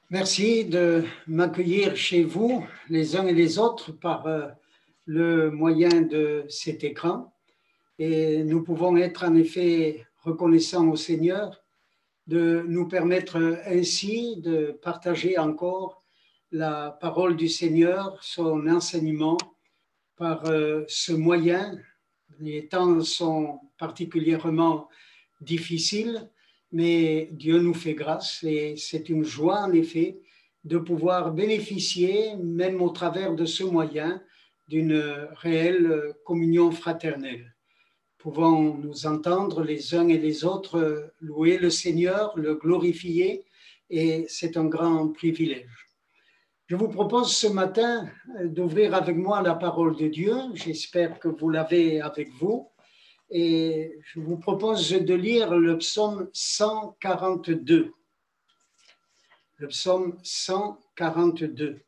Merci de m'accueillir chez vous, les uns et les autres, par le moyen de cet écran. Et nous pouvons être en effet reconnaissants au Seigneur de nous permettre ainsi de partager encore la parole du Seigneur, son enseignement, par ce moyen. Les temps sont particulièrement difficiles, mais Dieu nous fait grâce et c'est une joie en effet de pouvoir bénéficier, même au travers de ce moyen, d'une réelle communion fraternelle. Pouvons nous entendre les uns et les autres louer le Seigneur, le glorifier, et c'est un grand privilège. Je vous propose ce matin d'ouvrir avec moi la parole de Dieu. J'espère que vous l'avez avec vous. Et je vous propose de lire le psaume 142. Le psaume 142.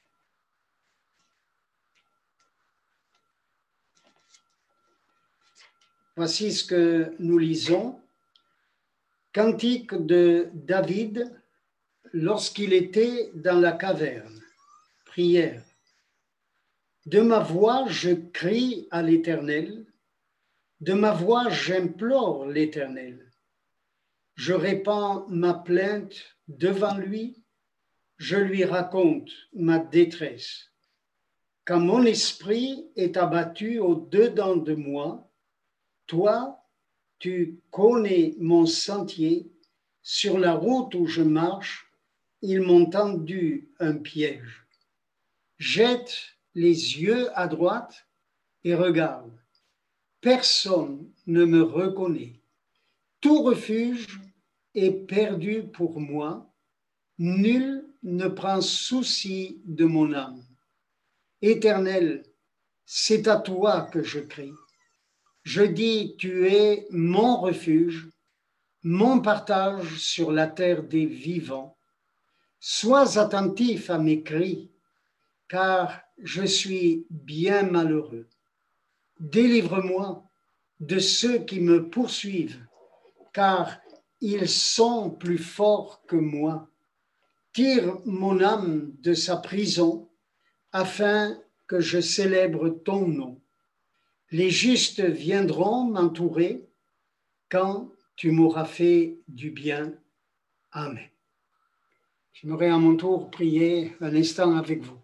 Voici ce que nous lisons. Cantique de David lorsqu'il était dans la caverne. Prière. De ma voix, je crie à l'Éternel. De ma voix, j'implore l'Éternel. Je répands ma plainte devant lui. Je lui raconte ma détresse. Quand mon esprit est abattu au-dedans de moi, toi, tu connais mon sentier. Sur la route où je marche, ils m'ont tendu un piège. Jette les yeux à droite et regarde. Personne ne me reconnaît. Tout refuge est perdu pour moi. Nul ne prend souci de mon âme. Éternel, c'est à toi que je crie. Je dis, tu es mon refuge, mon partage sur la terre des vivants. Sois attentif à mes cris, car je suis bien malheureux. Délivre-moi de ceux qui me poursuivent, car ils sont plus forts que moi. Tire mon âme de sa prison, afin que je célèbre ton nom. Les justes viendront m'entourer quand tu m'auras fait du bien. Amen. J'aimerais à mon tour prier un instant avec vous.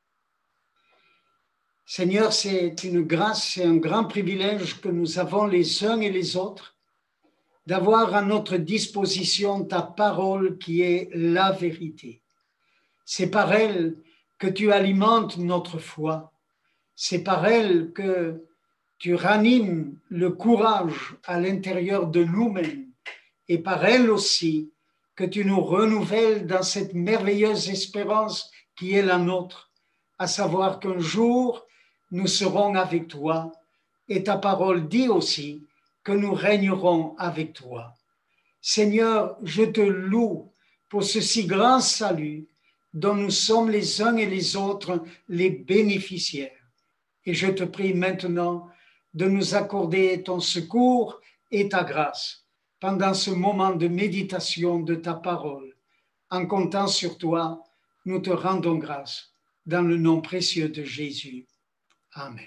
Seigneur, c'est une grâce, c'est un grand privilège que nous avons les uns et les autres d'avoir à notre disposition ta parole qui est la vérité. C'est par elle que tu alimentes notre foi. C'est par elle que tu ranimes le courage à l'intérieur de nous-mêmes et par elle aussi que tu nous renouvelles dans cette merveilleuse espérance qui est la nôtre, à savoir qu'un jour nous serons avec toi et ta parole dit aussi que nous régnerons avec toi. Seigneur, je te loue pour ce si grand salut dont nous sommes les uns et les autres les bénéficiaires. Et je te prie maintenant de nous accorder ton secours et ta grâce pendant ce moment de méditation de ta parole. En comptant sur toi, nous te rendons grâce dans le nom précieux de Jésus. Amen.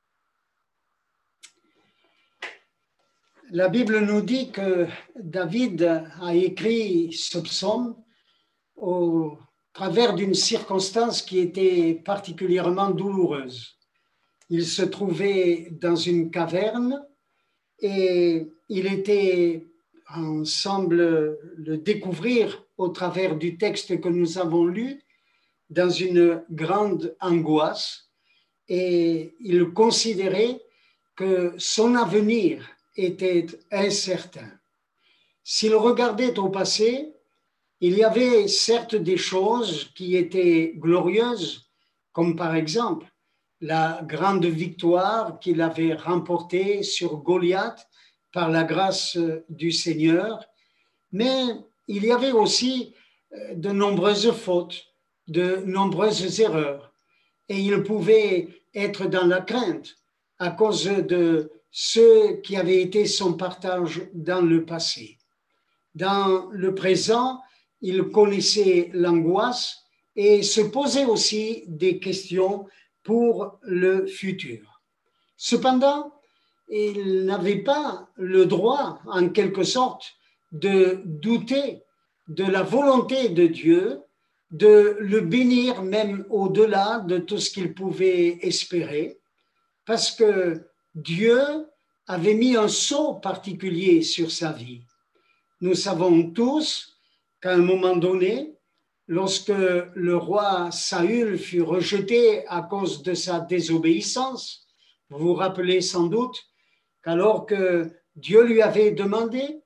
La Bible nous dit que David a écrit ce psaume au travers d'une circonstance qui était particulièrement douloureuse. Il se trouvait dans une caverne et il était, on semble le découvrir au travers du texte que nous avons lu, dans une grande angoisse et il considérait que son avenir était incertain. S'il regardait au passé, il y avait certes des choses qui étaient glorieuses, comme par exemple la grande victoire qu'il avait remportée sur Goliath par la grâce du Seigneur, mais il y avait aussi de nombreuses fautes, de nombreuses erreurs, et il pouvait être dans la crainte à cause de ce qui avait été son partage dans le passé. Dans le présent, il connaissait l'angoisse et se posait aussi des questions pour le futur. Cependant, il n'avait pas le droit, en quelque sorte, de douter de la volonté de Dieu, de le bénir même au-delà de tout ce qu'il pouvait espérer, parce que Dieu avait mis un sceau particulier sur sa vie. Nous savons tous qu'à un moment donné, lorsque le roi Saül fut rejeté à cause de sa désobéissance, vous vous rappelez sans doute qu'alors que Dieu lui avait demandé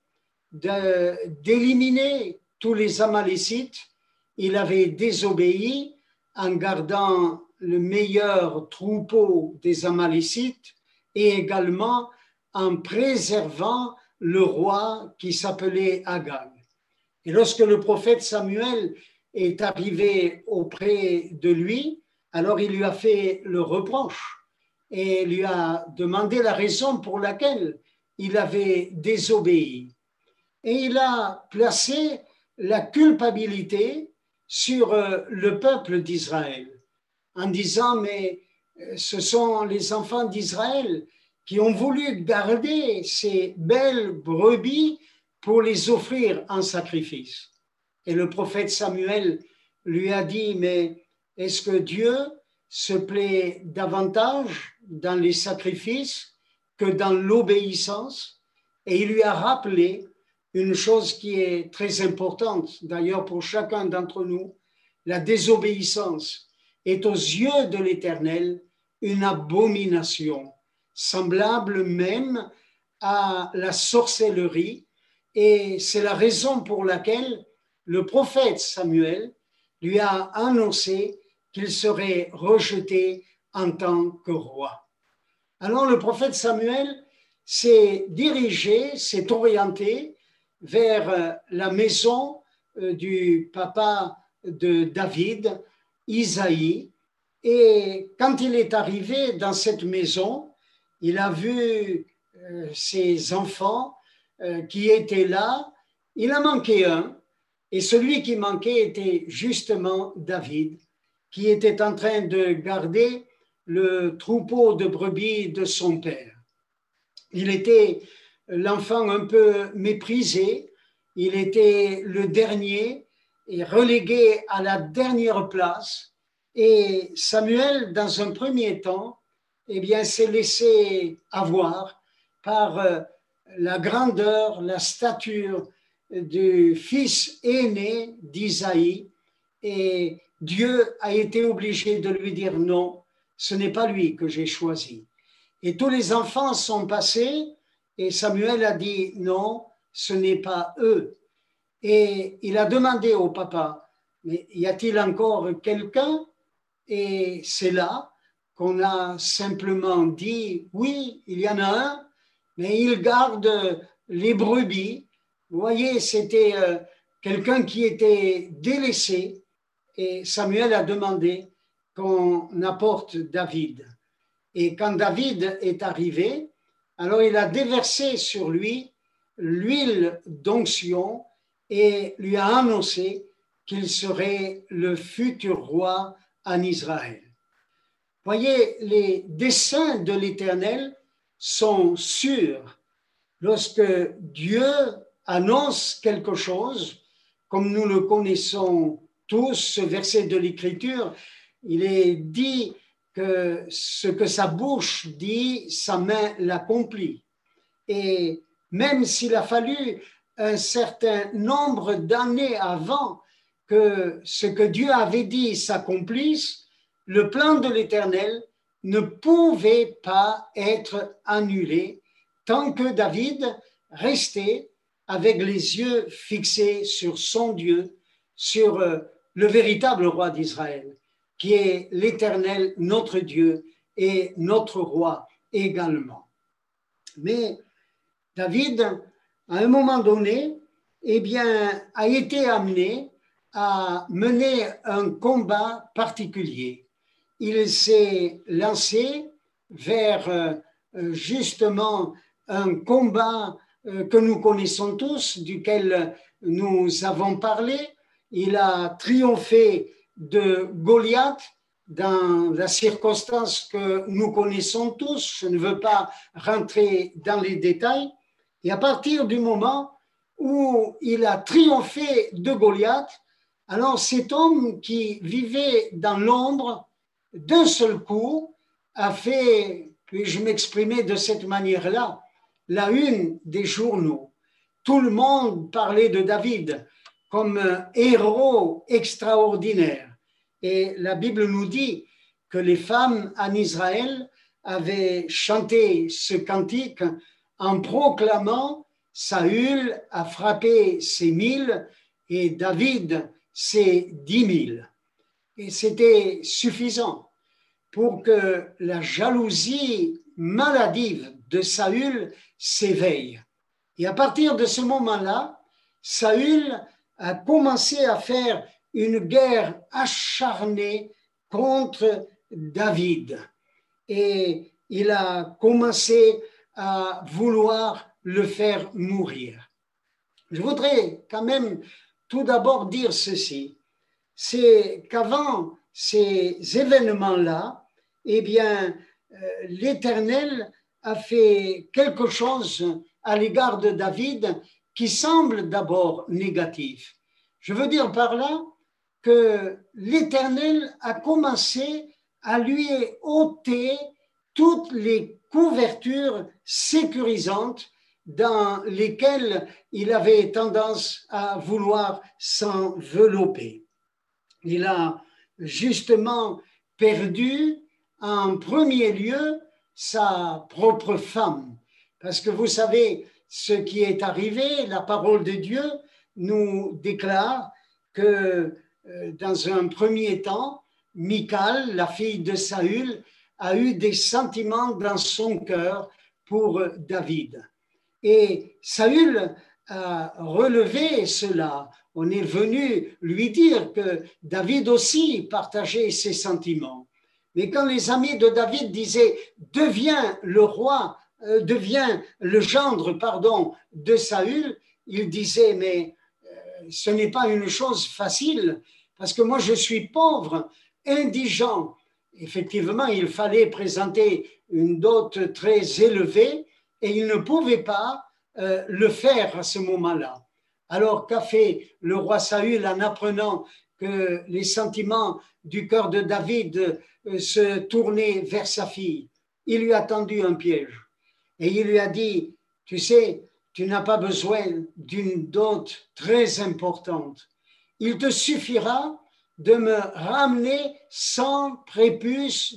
d'éliminer tous les Amalécites, il avait désobéi en gardant le meilleur troupeau des Amalécites et également en préservant le roi qui s'appelait Agag. Et lorsque le prophète Samuel est arrivé auprès de lui, alors il lui a fait le reproche et lui a demandé la raison pour laquelle il avait désobéi. Et il a placé la culpabilité sur le peuple d'Israël en disant, mais ce sont les enfants d'Israël qui ont voulu garder ces belles brebis pour les offrir en sacrifice. Et le prophète Samuel lui a dit, mais est-ce que Dieu se plaît davantage dans les sacrifices que dans l'obéissance? Et il lui a rappelé une chose qui est très importante, d'ailleurs pour chacun d'entre nous, la désobéissance est aux yeux de l'Éternel une abomination, semblable même à la sorcellerie, et c'est la raison pour laquelle le prophète Samuel lui a annoncé qu'il serait rejeté en tant que roi. Alors le prophète Samuel s'est dirigé, s'est orienté vers la maison du papa de David, Isaïe, et quand il est arrivé dans cette maison, il a vu ses enfants qui étaient là. Il en manquait un, et celui qui manquait était justement David, qui était en train de garder le troupeau de brebis de son père. Il était l'enfant un peu méprisé, il était le dernier et relégué à la dernière place. Et Samuel, dans un premier temps, eh bien, s'est laissé avoir par la grandeur, la stature du fils aîné d'Isaïe. Et Dieu a été obligé de lui dire non, ce n'est pas lui que j'ai choisi. Et tous les enfants sont passés et Samuel a dit non, ce n'est pas eux. Et il a demandé au papa, mais y a-t-il encore quelqu'un? Et c'est là qu'on a simplement dit oui, il y en a un, mais il garde les brebis. Vous voyez, c'était quelqu'un qui était délaissé et Samuel a demandé qu'on apporte David. Et quand David est arrivé, alors il a déversé sur lui l'huile d'onction et lui a annoncé qu'il serait le futur roi en Israël. Voyez, les desseins de l'Éternel sont sûrs. Lorsque Dieu annonce quelque chose, comme nous le connaissons tous, ce verset de l'Écriture, il est dit que ce que sa bouche dit, sa main l'accomplit. Et même s'il a fallu un certain nombre d'années avant que ce que Dieu avait dit s'accomplisse, le plan de l'Éternel ne pouvait pas être annulé tant que David restait avec les yeux fixés sur son Dieu, sur le véritable roi d'Israël, qui est l'Éternel, notre Dieu et notre roi également. Mais David, à un moment donné, eh bien, a été amené à mener un combat particulier. Il s'est lancé vers justement un combat que nous connaissons tous, duquel nous avons parlé, il a triomphé de Goliath dans la circonstance que nous connaissons tous. Je ne veux pas rentrer dans les détails. Et à partir du moment où il a triomphé de Goliath, alors cet homme qui vivait dans l'ombre, d'un seul coup, a fait, puis-je m'exprimer de cette manière-là, la une des journaux. Tout le monde parlait de David comme un héros extraordinaire. Et la Bible nous dit que les femmes en Israël avaient chanté ce cantique en proclamant « Saül a frappé ses 1000 et David ses 10 000 ». Et c'était suffisant pour que la jalousie maladive de Saül s'éveille. Et à partir de ce moment-là, Saül a commencé à faire une guerre acharnée contre David. Et il a commencé à vouloir le faire mourir. Je voudrais quand même tout d'abord dire ceci, c'est qu'avant ces événements-là, eh bien, l'Éternel a fait quelque chose à l'égard de David qui semble d'abord négatif. Je veux dire par là que l'Éternel a commencé à lui ôter toutes les couvertures sécurisantes dans lesquelles il avait tendance à vouloir s'envelopper. Il a justement perdu en premier lieu sa propre femme. Parce que vous savez ce qui est arrivé, la parole de Dieu nous déclare que dans un premier temps, Michal, la fille de Saül, a eu des sentiments dans son cœur pour David. Et Saül a relevé cela. On est venu lui dire que David aussi partageait ses sentiments. Mais quand les amis de David disaient « deviens le roi, deviens le gendre, de Saül », il disait « mais ce n'est pas une chose facile, parce que moi je suis pauvre, indigent ». Effectivement, il fallait présenter une dot très élevée et il ne pouvait pas le faire à ce moment-là. Alors qu'a fait le roi Saül en apprenant que les sentiments du cœur de David se tournaient vers sa fille? Il lui a tendu un piège et il lui a dit, tu sais, tu n'as pas besoin d'une dot très importante. Il te suffira de me ramener 100 prépuces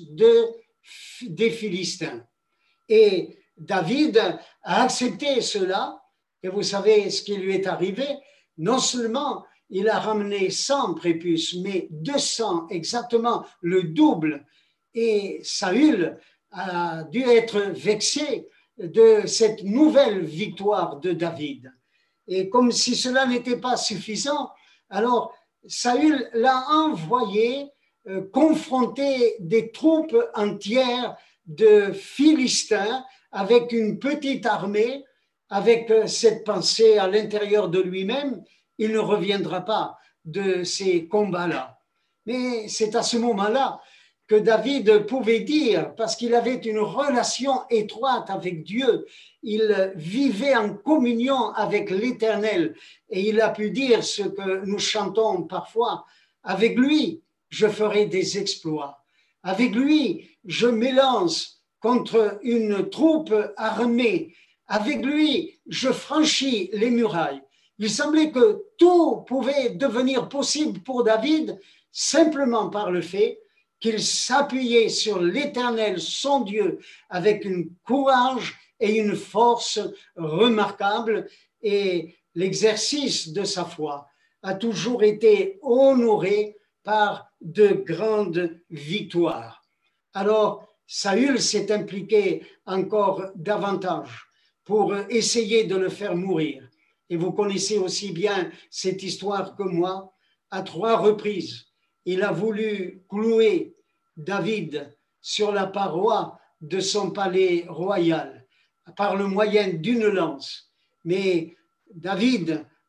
des Philistins. Et David a accepté cela, et vous savez ce qui lui est arrivé. Non seulement il a ramené 100 prépuces, mais 200, exactement le double. Et Saül a dû être vexé de cette nouvelle victoire de David. Et comme si cela n'était pas suffisant, alors Saül l'a envoyé confronter des troupes entières de Philistins avec une petite armée, avec cette pensée à l'intérieur de lui-même, il ne reviendra pas de ces combats-là. Mais c'est à ce moment-là que David pouvait dire, parce qu'il avait une relation étroite avec Dieu, il vivait en communion avec l'Éternel et il a pu dire ce que nous chantons parfois, avec lui, je ferai des exploits. Avec lui, je m'élance contre une troupe armée. Avec lui, je franchis les murailles. Il semblait que tout pouvait devenir possible pour David simplement par le fait qu'il s'appuyait sur l'Éternel, son Dieu, avec un courage et une force remarquables. Et l'exercice de sa foi a toujours été honoré par de grandes victoires. Alors, Saül s'est impliqué encore davantage pour essayer de le faire mourir. Et vous connaissez aussi bien cette histoire que moi. À 3 reprises, il a voulu clouer David sur la paroi de son palais royal par le moyen d'une lance. Mais David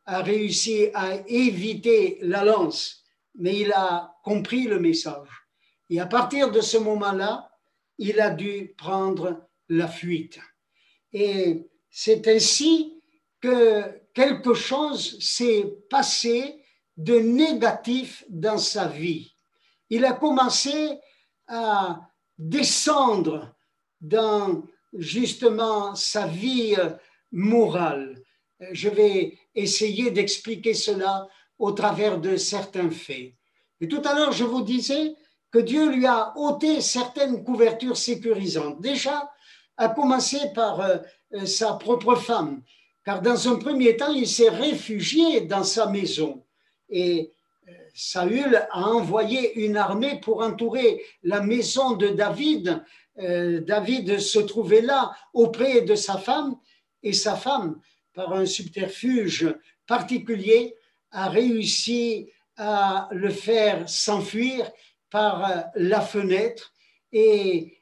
a réussi à éviter la lance, mais il a compris le message. Et à partir de ce moment-là, il a dû prendre la fuite. Et c'est ainsi que quelque chose s'est passé de négatif dans sa vie. Il a commencé à descendre dans justement sa vie morale. Je vais essayer d'expliquer cela au travers de certains faits. Et tout à l'heure, je vous disais que Dieu lui a ôté certaines couvertures sécurisantes. Déjà, à commencer par sa propre femme, car dans un premier temps, il s'est réfugié dans sa maison. Et Saül a envoyé une armée pour entourer la maison de David. David se trouvait là auprès de sa femme, et sa femme, par un subterfuge particulier, a réussi à le faire s'enfuir par la fenêtre. Et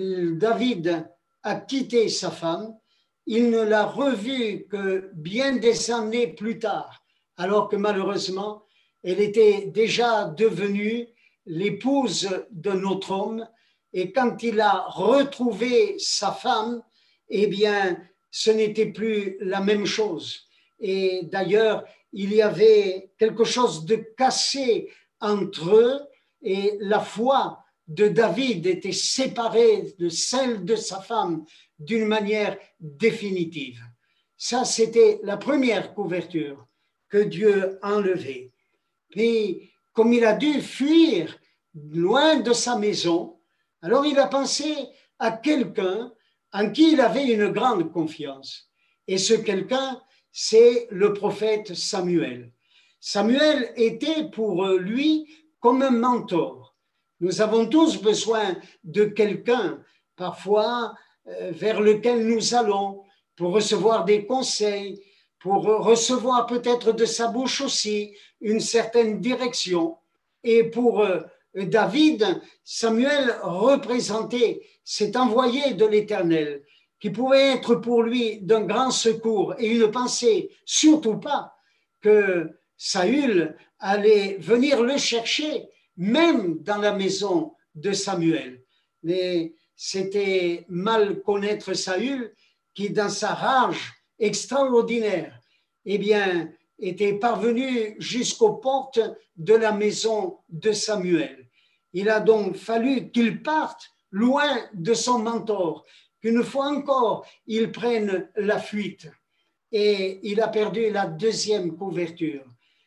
David a quitté sa femme. Il ne l'a revue que bien des années plus tard, alors que malheureusement, elle était déjà devenue l'épouse d'un autre homme. Et quand il a retrouvé sa femme, eh bien, ce n'était plus la même chose. Et d'ailleurs, il y avait quelque chose de cassé entre eux, et la foi de David était séparée de celle de sa femme d'une manière définitive. Ça, c'était la première couverture que Dieu a enlevée. Puis, comme il a dû fuir loin de sa maison, alors il a pensé à quelqu'un en qui il avait une grande confiance. Et ce quelqu'un, c'est le prophète Samuel. Samuel était pour lui comme un mentor. Nous avons tous besoin de quelqu'un, parfois, vers lequel nous allons pour recevoir des conseils, pour recevoir peut-être de sa bouche aussi une certaine direction. Et pour David, Samuel représentait cet envoyé de l'Éternel qui pouvait être pour lui d'un grand secours, et il ne pensait surtout pas que Saül allait venir le chercher, même dans la maison de Samuel. Mais c'était mal connaître Saül qui, dans sa rage extraordinaire, eh bien, était parvenu jusqu'aux portes de la maison de Samuel. Il a donc fallu qu'il parte loin de son mentor, qu'une fois encore, il prenne la fuite. Et il a perdu la deuxième couverture,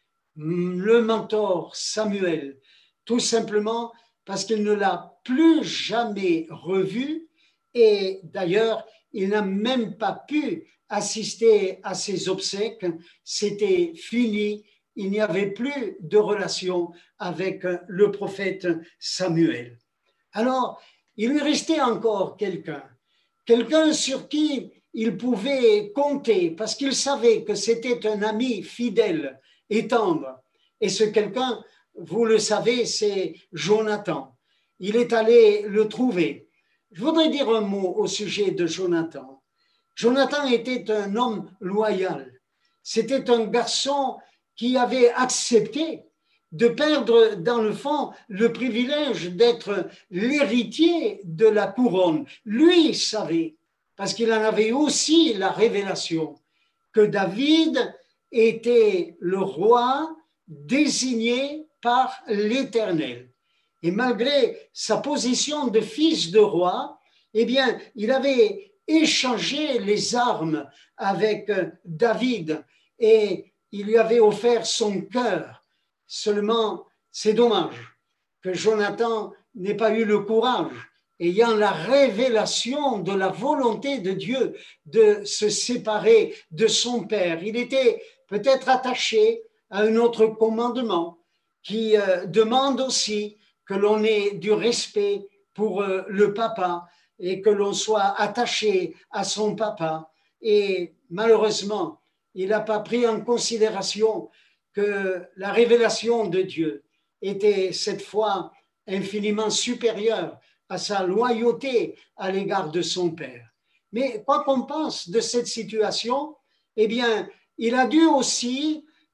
le mentor Samuel, tout simplement parce qu'il ne l'a plus jamais revu, et d'ailleurs, il n'a même pas pu assister à ses obsèques. C'était fini, il n'y avait plus de relation avec le prophète Samuel. Alors, il lui restait encore quelqu'un sur qui il pouvait compter, parce qu'il savait que c'était un ami fidèle et tendre. Et ce quelqu'un, vous le savez, c'est Jonathan. Il est allé le trouver. Je voudrais dire un mot au sujet de Jonathan. Jonathan était un homme loyal. C'était un garçon qui avait accepté de perdre, dans le fond, le privilège d'être l'héritier de la couronne. Lui savait, parce qu'il en avait aussi la révélation, que David était le roi désigné par l'Éternel. Et malgré sa position de fils de roi, eh bien, il avait échangé les armes avec David et il lui avait offert son cœur. Seulement, c'est dommage que Jonathan n'ait pas eu le courage, ayant la révélation de la volonté de Dieu de se séparer de son père. Il était peut-être attaché à un autre commandement qui demande aussi que l'on ait du respect pour le papa et que l'on soit attaché à son papa. Et malheureusement, il n'a pas pris en considération que la révélation de Dieu était cette fois infiniment supérieure à sa loyauté à l'égard de son père. Mais quoi qu'on pense de cette situation, eh bien, il a dû aussi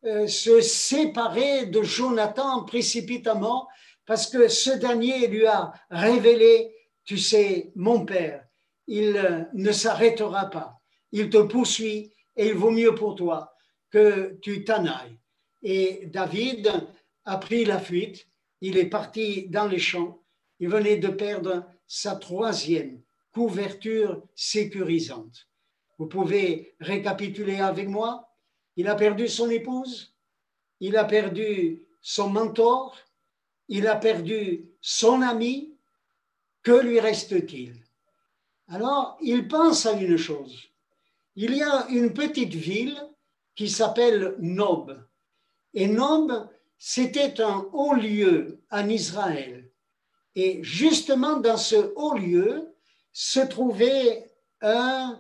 se séparer de Jonathan précipitamment parce que ce dernier lui a révélé, tu sais, mon père, il ne s'arrêtera pas, il te poursuit et il vaut mieux pour toi que tu t'en ailles. Et David a pris la fuite, il est parti dans les champs, il venait de perdre sa troisième couverture sécurisante. Vous pouvez récapituler avec moi? Il a perdu son épouse, il a perdu son mentor, il a perdu son ami. Que lui reste-t-il? Alors, il pense à une chose. Il y a une petite ville qui s'appelle Nob. Et Nob, c'était un haut lieu en Israël. Et justement, dans ce haut lieu se trouvait un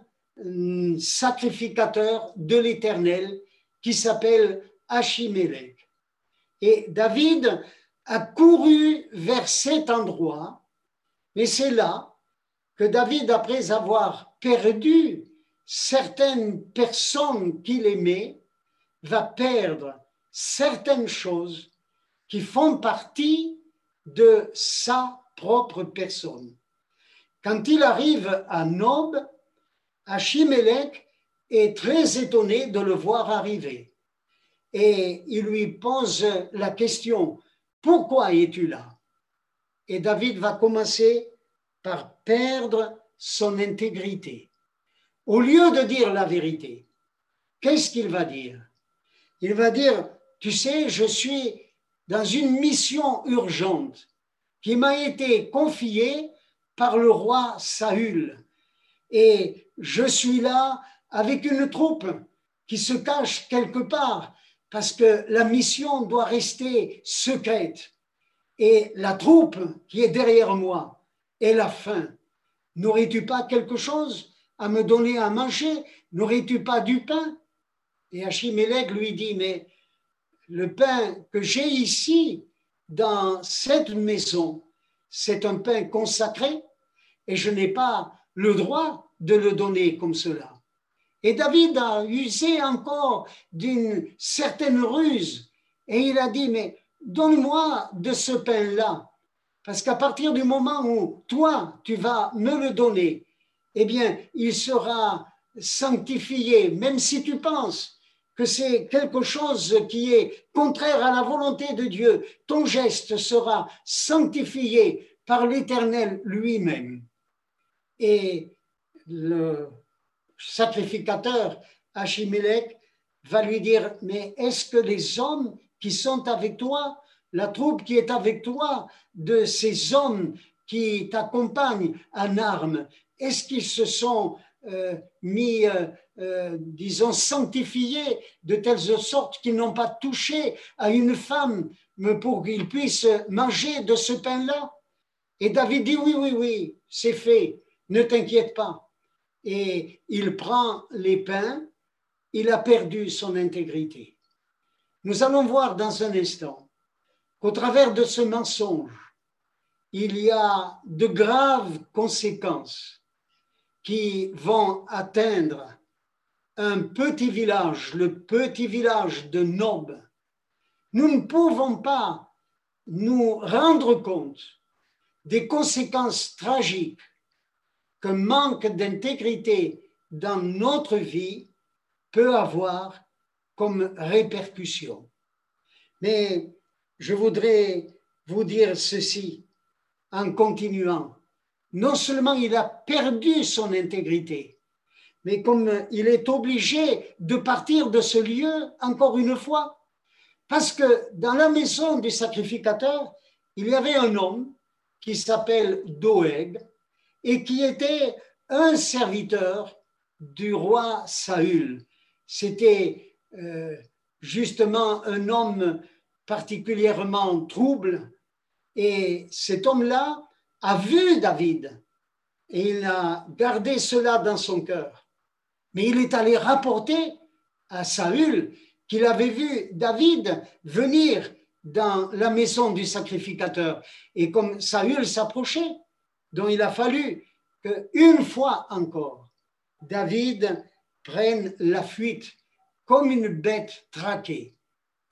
sacrificateur de l'Éternel qui s'appelle Achimélec. Et David a couru vers cet endroit, mais c'est là que David, après avoir perdu certaines personnes qu'il aimait, va perdre certaines choses qui font partie de sa propre personne. Quand il arrive à Nob, Achimélec est très étonné de le voir arriver. Et il lui pose la question, pourquoi es-tu là? Et David va commencer par perdre son intégrité. Au lieu de dire la vérité, qu'est-ce qu'il va dire? Il va dire, tu sais, je suis dans une mission urgente qui m'a été confiée par le roi Saül. Et je suis là avec une troupe qui se cache quelque part parce que la mission doit rester secrète. Et la troupe qui est derrière moi est la faim. N'aurais-tu pas quelque chose à me donner à manger? N'aurais-tu pas du pain? Et Achimélec lui dit, mais le pain que j'ai ici, dans cette maison, c'est un pain consacré et je n'ai pas le droit de le donner comme cela. Et David a usé encore d'une certaine ruse et il a dit, mais donne-moi de ce pain-là, parce qu'à partir du moment où toi, tu vas me le donner, eh bien, il sera sanctifié, même si tu penses que c'est quelque chose qui est contraire à la volonté de Dieu, ton geste sera sanctifié par l'Éternel lui-même. Et le sacrificateur Achimélec va lui dire, mais est-ce que les hommes qui sont avec toi, la troupe qui est avec toi, de ces hommes qui t'accompagnent en armes, est-ce qu'ils se sont disons, sanctifiés de telle sorte qu'ils n'ont pas touché à une femme pour qu'ils puissent manger de ce pain-là? Et David dit, oui, oui, oui, c'est fait, ne t'inquiète pas. Et il prend les pains, il a perdu son intégrité. Nous allons voir dans un instant qu'au travers de ce mensonge, il y a de graves conséquences qui vont atteindre un petit village, le petit village de Nob. Nous ne pouvons pas nous rendre compte des conséquences tragiques qu'un manque d'intégrité dans notre vie peut avoir comme répercussion. Mais je voudrais vous dire ceci en continuant. Non seulement il a perdu son intégrité, mais comme il est obligé de partir de ce lieu encore une fois, parce que dans la maison du sacrificateur, il y avait un homme qui s'appelle Doeg et qui était un serviteur du roi Saül. C'était justement un homme particulièrement trouble et cet homme-là a vu David et il a gardé cela dans son cœur. Mais il est allé rapporter à Saül qu'il avait vu David venir dans la maison du sacrificateur. Et comme Saül s'approchait, donc il a fallu qu'une fois encore, David prenne la fuite comme une bête traquée.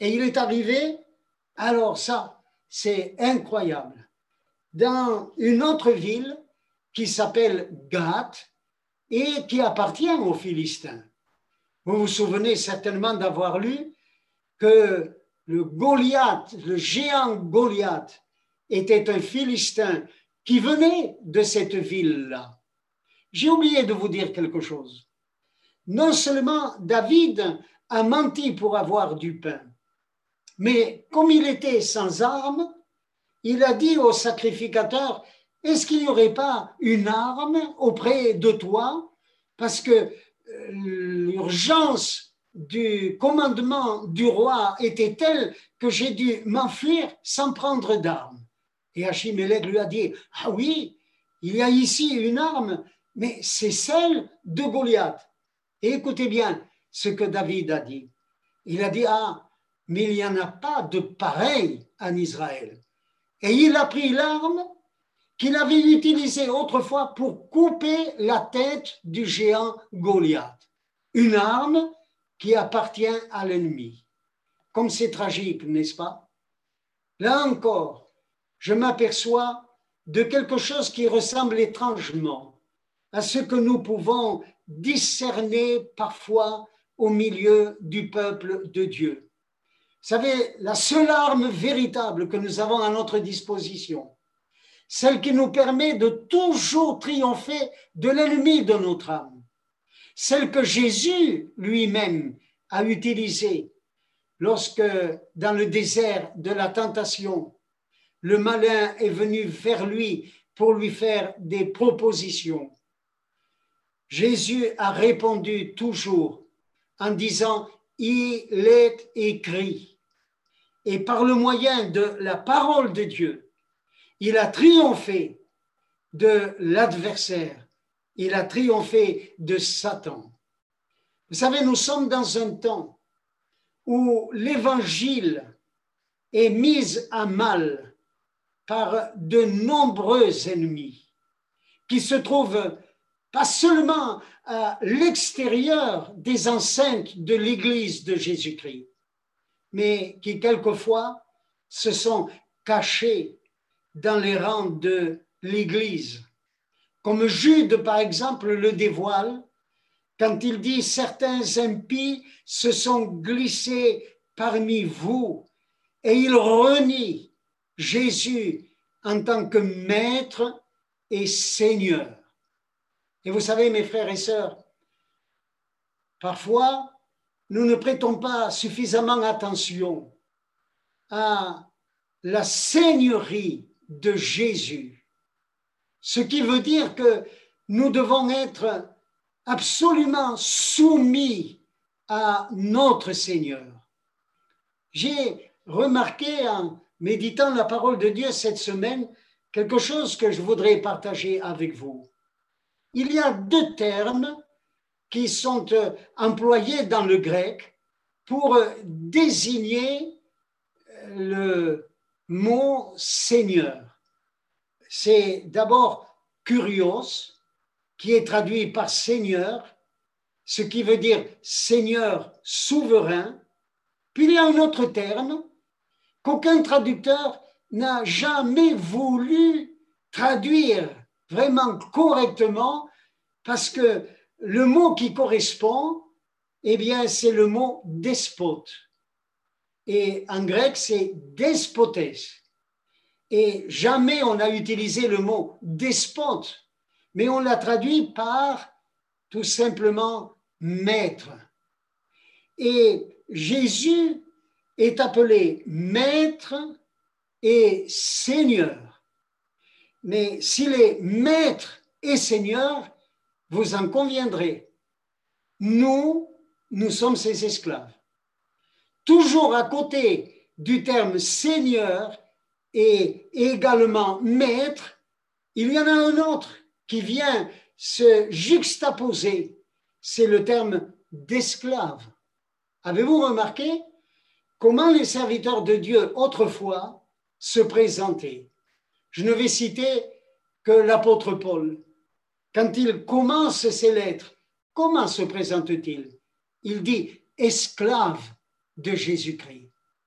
Et il est arrivé, alors ça, c'est incroyable, dans une autre ville qui s'appelle Gath et qui appartient aux Philistins. Vous vous souvenez certainement d'avoir lu que le Goliath, le géant Goliath, était un Philistin qui venait de cette ville-là. J'ai oublié de vous dire quelque chose. Non seulement David a menti pour avoir du pain, mais comme il était sans armes, il a dit au sacrificateur, est-ce qu'il n'y aurait pas une arme auprès de toi? Parce que l'urgence du commandement du roi était telle que j'ai dû m'enfuir sans prendre d'armes. Et Achimélec lui a dit, ah oui, il y a ici une arme, mais c'est celle de Goliath. Et écoutez bien ce que David a dit. Il a dit, ah, mais il n'y en a pas de pareil en Israël. Et il a pris l'arme qu'il avait utilisée autrefois pour couper la tête du géant Goliath. Une arme qui appartient à l'ennemi. Comme c'est tragique, n'est-ce pas? Là encore, je m'aperçois de quelque chose qui ressemble étrangement à ce que nous pouvons discerner parfois au milieu du peuple de Dieu. Vous savez, la seule arme véritable que nous avons à notre disposition, celle qui nous permet de toujours triompher de l'ennemi de notre âme, celle que Jésus lui-même a utilisée lorsque, dans le désert de la tentation, le malin est venu vers lui pour lui faire des propositions. Jésus a répondu toujours en disant « Il est écrit ». Et par le moyen de la parole de Dieu, il a triomphé de l'adversaire, il a triomphé de Satan. Vous savez, nous sommes dans un temps où l'évangile est mis à mal par de nombreux ennemis qui se trouvent pas seulement à l'extérieur des enceintes de l'Église de Jésus-Christ, mais qui quelquefois se sont cachés dans les rangs de l'Église. Comme Jude, par exemple, le dévoile, quand il dit « Certains impies se sont glissés parmi vous et ils renient Jésus en tant que Maître et Seigneur. » Et vous savez, mes frères et sœurs, parfois, nous ne prêtons pas suffisamment attention à la seigneurie de Jésus. Ce qui veut dire que nous devons être absolument soumis à notre Seigneur. J'ai remarqué en méditant la parole de Dieu cette semaine quelque chose que je voudrais partager avec vous. Il y a deux termes qui sont employés dans le grec pour désigner le mot Seigneur. C'est d'abord kurios, qui est traduit par Seigneur, ce qui veut dire Seigneur souverain. Puis il y a un autre terme qu'aucun traducteur n'a jamais voulu traduire vraiment correctement, parce que le mot qui correspond, eh bien, c'est le mot despote. Et en grec, c'est despotes. Et jamais on a utilisé le mot despote, mais on l'a traduit par tout simplement maître. Et Jésus est appelé maître et seigneur. Mais s'il est maître et seigneur, vous en conviendrez, nous sommes ses esclaves. Toujours à côté du terme seigneur et également maître, il y en a un autre qui vient se juxtaposer, c'est le terme d'esclave. Avez-vous remarqué comment les serviteurs de Dieu autrefois se présentaient? Je ne vais citer que l'apôtre Paul. Quand il commence ses lettres, comment se présente-t-il? Il dit esclave de Jésus-Christ.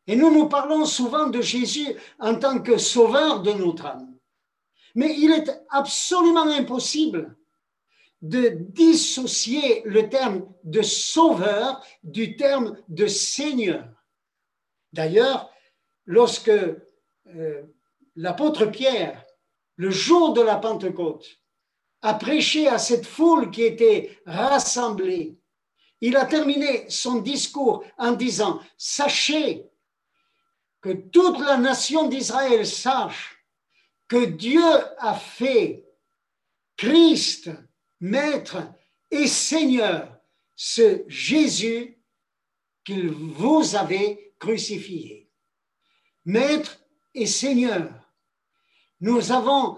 Et nous parlons souvent de Jésus en tant que sauveur de notre âme. Mais il est absolument impossible de dissocier le terme de sauveur du terme de Seigneur. D'ailleurs, lorsque l'apôtre Pierre, le jour de la Pentecôte, a prêché à cette foule qui était rassemblée, il a terminé son discours en disant « Sachez que toute la nation d'Israël sache que Dieu a fait Christ, Maître et Seigneur, ce Jésus qu'il vous avez crucifié. Maître et Seigneur, nous avons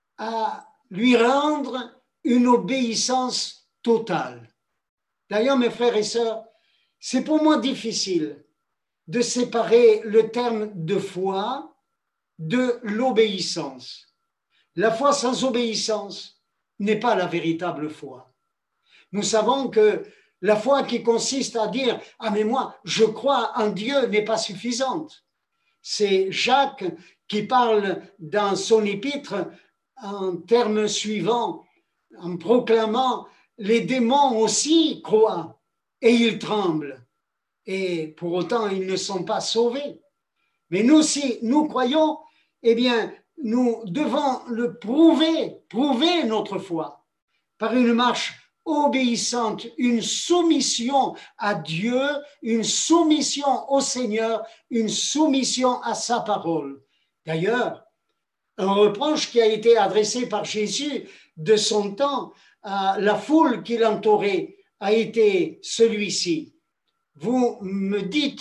à lui rendre une obéissance totale. » D'ailleurs, mes frères et sœurs, c'est pour moi difficile de séparer le terme de foi de l'obéissance. La foi sans obéissance n'est pas la véritable foi. Nous savons que la foi qui consiste à dire « Ah mais moi, je crois en Dieu » n'est pas suffisante. C'est Jacques qui parle dans son épître en termes suivants, en proclamant « Les démons aussi croient et ils tremblent » et pour autant ils ne sont pas sauvés. Mais nous, si nous croyons, eh bien, nous devons le prouver notre foi par une marche obéissante, une soumission à Dieu, une soumission au Seigneur, une soumission à sa parole. D'ailleurs, un reproche qui a été adressé par Jésus de son temps à la foule qui l'entourait a été celui-ci. Vous me dites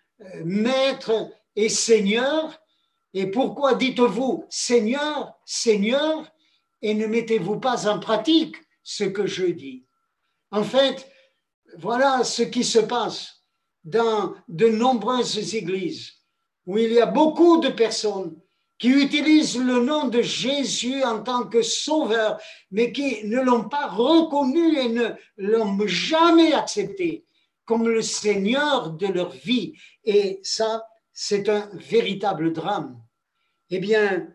Maître et Seigneur, et pourquoi dites-vous Seigneur, Seigneur, et ne mettez-vous pas en pratique ce que je dis? En fait, voilà ce qui se passe dans de nombreuses églises où il y a beaucoup de personnes qui utilisent le nom de Jésus en tant que sauveur, mais qui ne l'ont pas reconnu et ne l'ont jamais accepté comme le Seigneur de leur vie. Et ça, c'est un véritable drame. Eh bien,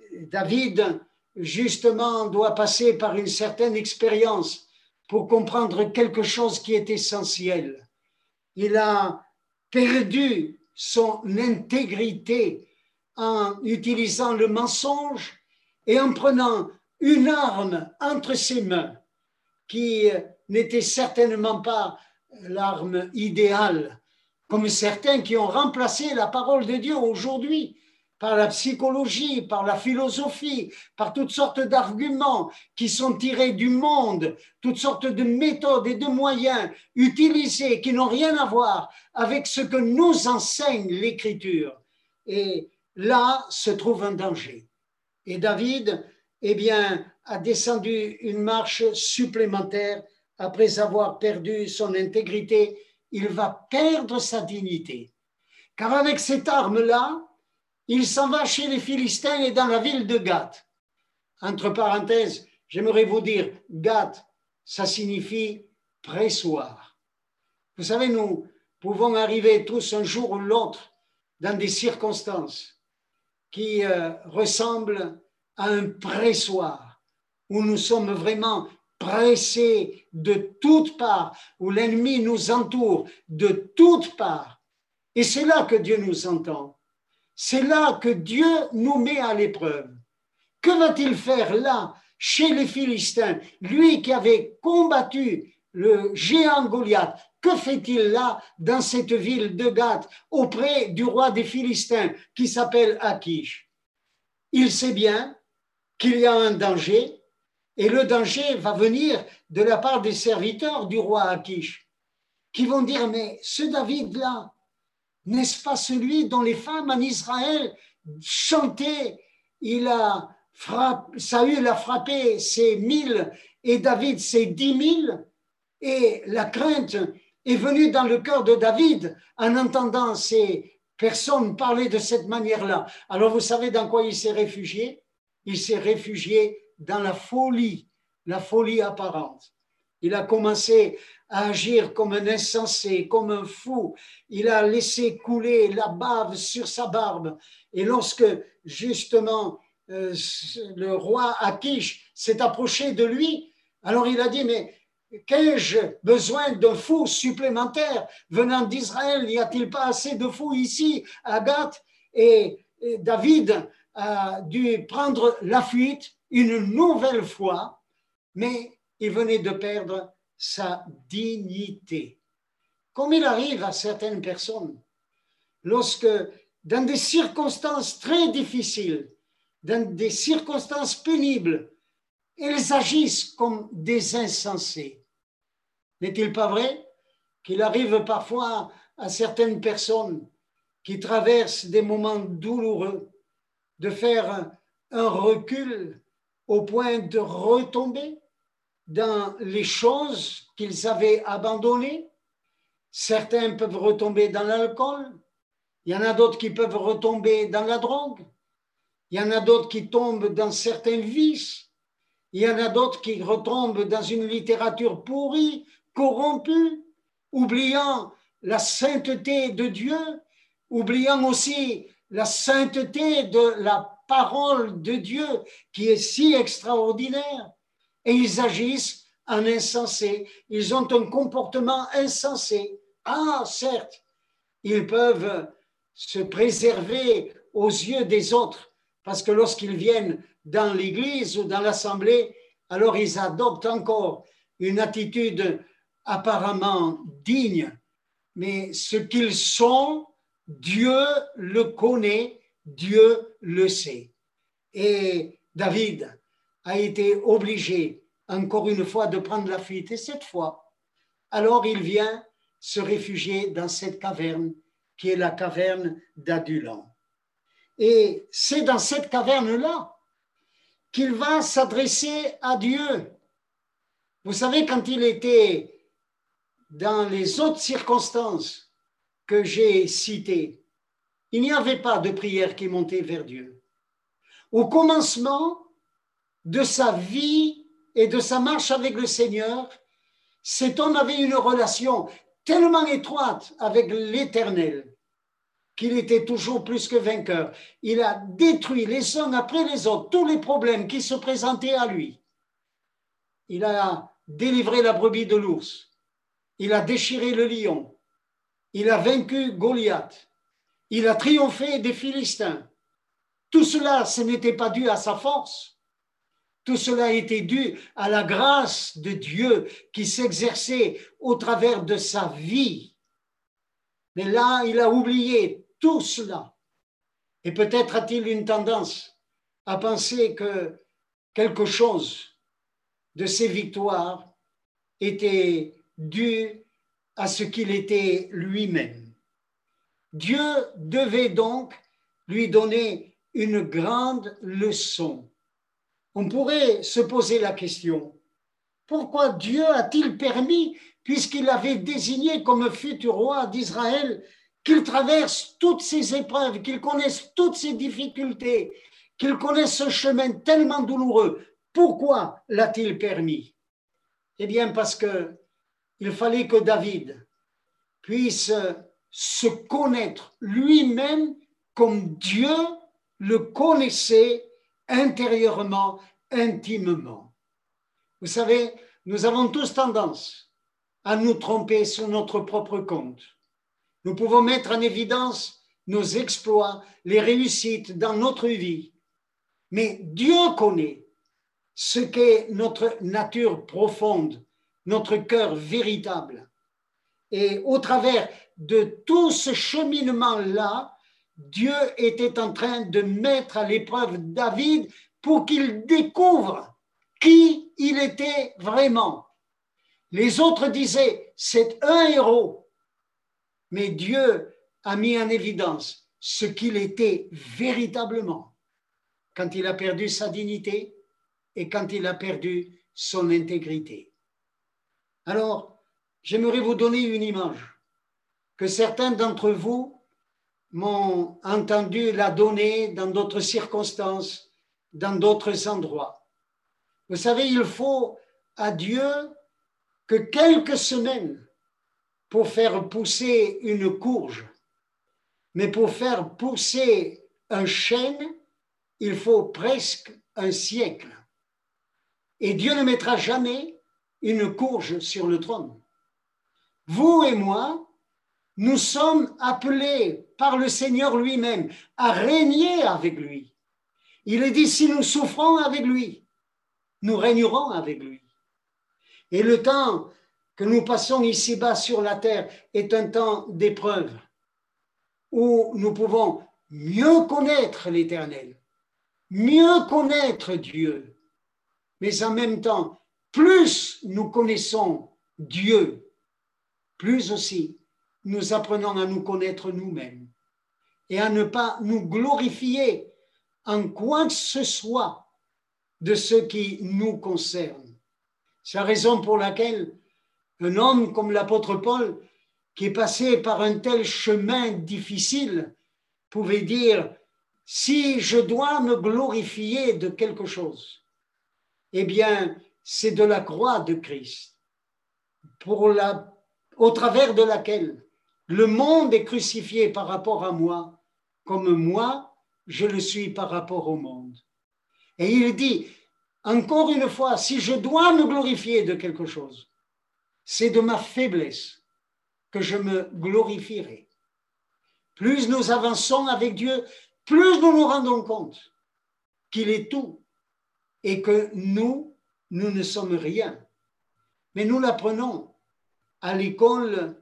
David, justement, doit passer par une certaine expérience pour comprendre quelque chose qui est essentiel. Il a perdu son intégrité en utilisant le mensonge et en prenant une arme entre ses mains qui n'était certainement pas l'arme idéale, comme certains qui ont remplacé la parole de Dieu aujourd'hui par la psychologie, par la philosophie, par toutes sortes d'arguments qui sont tirés du monde, toutes sortes de méthodes et de moyens utilisés qui n'ont rien à voir avec ce que nous enseigne l'Écriture. Et là se trouve un danger. Et David, eh bien, a descendu une marche supplémentaire après avoir perdu son intégrité. Il va perdre sa dignité. Car avec cette arme-là, il s'en va chez les Philistins et dans la ville de Gath. Entre parenthèses, j'aimerais vous dire, Gath, ça signifie pressoir. Vous savez, nous pouvons arriver tous un jour ou l'autre dans des circonstances qui ressemblent à un pressoir, où nous sommes vraiment pressés de toutes parts, où l'ennemi nous entoure de toutes parts. Et c'est là que Dieu nous entend. C'est là que Dieu nous met à l'épreuve. Que va-t-il faire là, chez les Philistins? Lui qui avait combattu le géant Goliath, que fait-il là, dans cette ville de Gath, auprès du roi des Philistins, qui s'appelle Achish? Il sait bien qu'il y a un danger, et le danger va venir de la part des serviteurs du roi Achish, qui vont dire, mais ce David-là, n'est-ce pas celui dont les femmes en Israël chantaient? Saül a frappé ses 1000 et David ses 10 000. Et la crainte est venue dans le cœur de David en entendant ces personnes parler de cette manière-là. Alors vous savez dans quoi il s'est réfugié? Il s'est réfugié dans la folie apparente. Il a commencé à agir comme un insensé, comme un fou. Il a laissé couler la bave sur sa barbe. Et lorsque, justement, le roi Akish s'est approché de lui, alors il a dit, mais qu'ai-je besoin d'un fou supplémentaire venant d'Israël? N'y a-t-il pas assez de fous ici à Gath? Et David a dû prendre la fuite une nouvelle fois, mais il venait de perdre sa dignité. Comme il arrive à certaines personnes, lorsque, dans des circonstances très difficiles, dans des circonstances pénibles, ils agissent comme des insensés. N'est-il pas vrai qu'il arrive parfois à certaines personnes qui traversent des moments douloureux de faire un recul au point de retomber dans les choses qu'ils avaient abandonnées? Certains peuvent retomber dans l'alcool, il y en a d'autres qui peuvent retomber dans la drogue, il y en a d'autres qui tombent dans certains vices, il y en a d'autres qui retombent dans une littérature pourrie, corrompue, oubliant la sainteté de Dieu, oubliant aussi la sainteté de la parole de Dieu qui est si extraordinaire. Et ils agissent en insensé, ils ont un comportement insensé. Ah, certes, ils peuvent se préserver aux yeux des autres, parce que lorsqu'ils viennent dans l'église ou dans l'assemblée, alors ils adoptent encore une attitude apparemment digne. Mais ce qu'ils sont, Dieu le connaît, Dieu le sait. Et David a été obligé, encore une fois, de prendre la fuite. Et cette fois, alors il vient se réfugier dans cette caverne qui est la caverne d'Adulam. Et c'est dans cette caverne-là qu'il va s'adresser à Dieu. Vous savez, quand il était dans les autres circonstances que j'ai citées, il n'y avait pas de prière qui montait vers Dieu. Au commencement de sa vie et de sa marche avec le Seigneur, cet homme avait une relation tellement étroite avec l'Éternel qu'il était toujours plus que vainqueur. Il a détruit les uns après les autres tous les problèmes qui se présentaient à lui. Il a délivré la brebis de l'ours. Il a déchiré le lion. Il a vaincu Goliath. Il a triomphé des Philistins. Tout cela, ce n'était pas dû à sa force. Tout cela était dû à la grâce de Dieu qui s'exerçait au travers de sa vie. Mais là, il a oublié tout cela. Et peut-être a-t-il une tendance à penser que quelque chose de ses victoires était dû à ce qu'il était lui-même. Dieu devait donc lui donner une grande leçon. On pourrait se poser la question, pourquoi Dieu a-t-il permis, puisqu'il avait désigné comme futur roi d'Israël, qu'il traverse toutes ces épreuves, qu'il connaisse toutes ces difficultés, qu'il connaisse ce chemin tellement douloureux? Pourquoi l'a-t-il permis? Eh bien, parce qu'il fallait que David puisse se connaître lui-même comme Dieu le connaissait intérieurement, intimement. Vous savez, nous avons tous tendance à nous tromper sur notre propre compte. Nous pouvons mettre en évidence nos exploits, les réussites dans notre vie. Mais Dieu connaît ce qu'est notre nature profonde, notre cœur véritable. Et au travers de tout ce cheminement-là, Dieu était en train de mettre à l'épreuve David pour qu'il découvre qui il était vraiment. Les autres disaient, c'est un héros, mais Dieu a mis en évidence ce qu'il était véritablement quand il a perdu sa dignité et quand il a perdu son intégrité. Alors, j'aimerais vous donner une image que certains d'entre vous m'ont entendu la donner dans d'autres circonstances, dans d'autres endroits. Vous savez, il faut à Dieu que quelques semaines pour faire pousser une courge, mais pour faire pousser un chêne, il faut presque un siècle. Et Dieu ne mettra jamais une courge sur le trône. Vous et moi, nous sommes appelés par le Seigneur lui-même à régner avec lui. Il est dit, si nous souffrons avec lui, nous régnerons avec lui. Et le temps que nous passons ici-bas sur la terre est un temps d'épreuve où nous pouvons mieux connaître l'Éternel, mieux connaître Dieu. Mais en même temps, plus nous connaissons Dieu, plus aussi nous apprenons à nous connaître nous-mêmes et à ne pas nous glorifier en quoi que ce soit de ce qui nous concerne. C'est la raison pour laquelle un homme comme l'apôtre Paul, qui est passé par un tel chemin difficile, pouvait dire, si je dois me glorifier de quelque chose, eh bien, c'est de la croix de Christ, au travers de laquelle le monde est crucifié par rapport à moi, comme moi, je le suis par rapport au monde. Et il dit, encore une fois, si je dois me glorifier de quelque chose, c'est de ma faiblesse que je me glorifierai. Plus nous avançons avec Dieu, plus nous nous rendons compte qu'il est tout et que nous ne sommes rien. Mais nous l'apprenons à l'école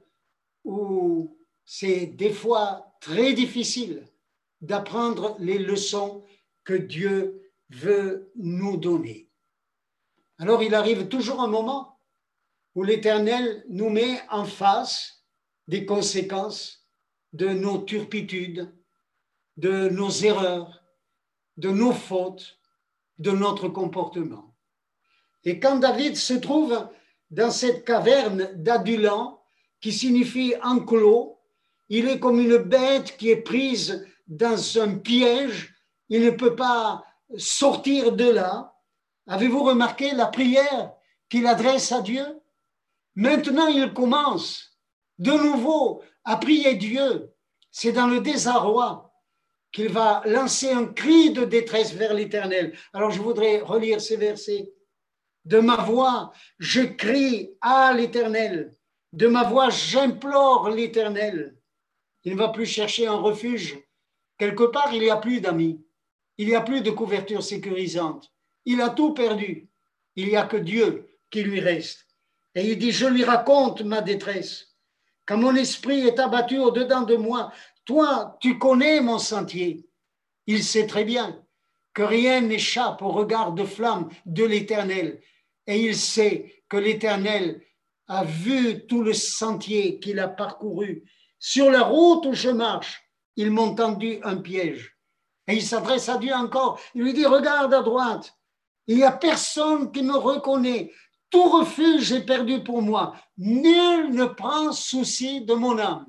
où c'est des fois très difficile d'apprendre les leçons que Dieu veut nous donner. Alors il arrive toujours un moment où l'Éternel nous met en face des conséquences de nos turpitudes, de nos erreurs, de nos fautes, de notre comportement. Et quand David se trouve dans cette caverne d'Adulam, qui signifie enclos, il est comme une bête qui est prise dans un piège, il ne peut pas sortir de là. Avez-vous remarqué la prière qu'il adresse à Dieu? Maintenant, il commence de nouveau à prier Dieu. C'est dans le désarroi qu'il va lancer un cri de détresse vers l'Éternel. Alors, je voudrais relire ces versets. De ma voix, je crie à l'Éternel. De ma voix, j'implore l'Éternel. Il ne va plus chercher un refuge. Quelque part, il n'y a plus d'amis. Il n'y a plus de couverture sécurisante. Il a tout perdu. Il n'y a que Dieu qui lui reste. Et il dit, je lui raconte ma détresse. Quand mon esprit est abattu au-dedans de moi, toi, tu connais mon sentier. Il sait très bien que rien n'échappe au regard de flamme de l'Éternel. Et il sait que l'Éternel a vu tout le sentier qu'il a parcouru. Sur la route où je marche, ils m'ont tendu un piège. Et il s'adresse à Dieu encore. Il lui dit, regarde à droite. Il n'y a personne qui me reconnaît. Tout refuge est perdu pour moi. Nul ne prend souci de mon âme.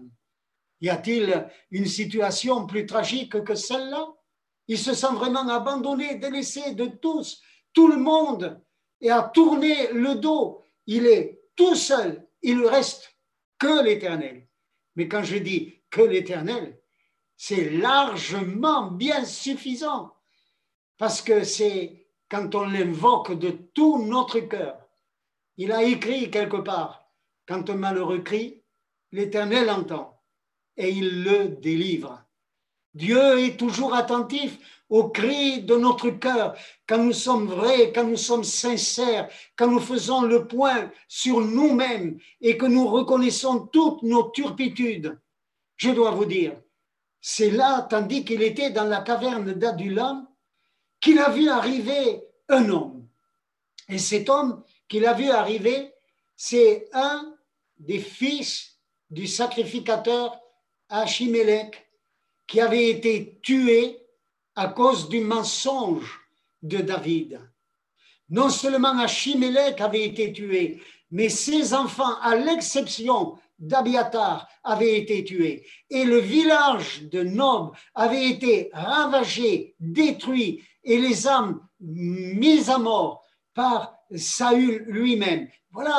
Y a-t-il une situation plus tragique que celle-là? Il se sent vraiment abandonné, délaissé de tous, tout le monde, et a tourné le dos. Il est tout seul. Il ne reste que l'Éternel. Mais quand je dis que l'Éternel, c'est largement bien suffisant. Parce que c'est quand on l'invoque de tout notre cœur. Il a écrit quelque part, quand un malheureux crie, l'Éternel entend et il le délivre. Dieu est toujours attentif aux cris de notre cœur, quand nous sommes vrais, quand nous sommes sincères, quand nous faisons le point sur nous-mêmes et que nous reconnaissons toutes nos turpitudes. Je dois vous dire, c'est là, tandis qu'il était dans la caverne d'Adulam, qu'il a vu arriver un homme. Et cet homme qu'il a vu arriver, c'est un des fils du sacrificateur Achimélec, qui avait été tué à cause du mensonge de David. Non seulement Achimélec avait été tué, mais ses enfants, à l'exception d'Abiatar, avaient été tués. Et le village de Nob avait été ravagé, détruit, et les âmes mises à mort par Saül lui-même. Voilà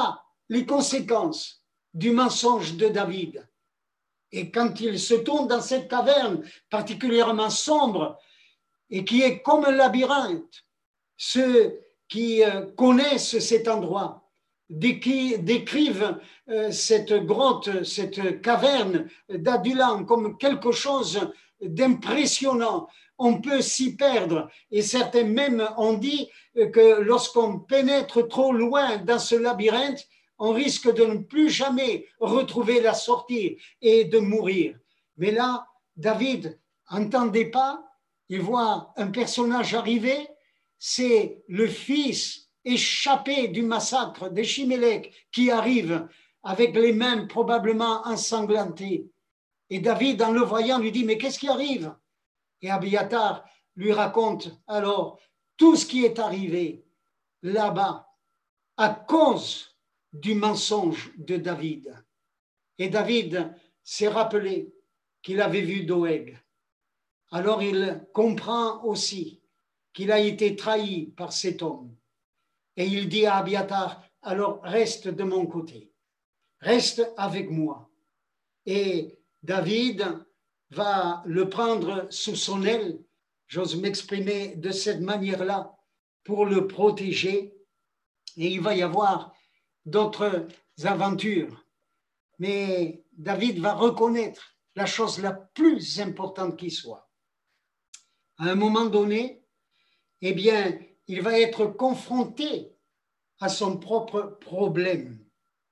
les conséquences du mensonge de David. Et quand il se tourne dans cette caverne particulièrement sombre et qui est comme un labyrinthe, ceux qui connaissent cet endroit décrivent cette grotte, cette caverne d'Adulam comme quelque chose d'impressionnant. On peut s'y perdre et certains même ont dit que lorsqu'on pénètre trop loin dans ce labyrinthe, on risque de ne plus jamais retrouver la sortie et de mourir. Mais là, David n'entendait pas, il voit un personnage arriver, c'est le fils échappé du massacre de Chimélec qui arrive avec les mains probablement ensanglantées. Et David, en le voyant, lui dit, mais qu'est-ce qui arrive? Et Abiathar lui raconte alors tout ce qui est arrivé là-bas à cause du mensonge de David. Et David s'est rappelé qu'il avait vu Doeg. Alors il comprend aussi qu'il a été trahi par cet homme. Et il dit à Abiathar, alors reste de mon côté, reste avec moi. Et David va le prendre sous son aile, j'ose m'exprimer de cette manière-là, pour le protéger. Et il va y avoir d'autres aventures. Mais David va reconnaître la chose la plus importante qui soit. À un moment donné, eh bien, il va être confronté à son propre problème.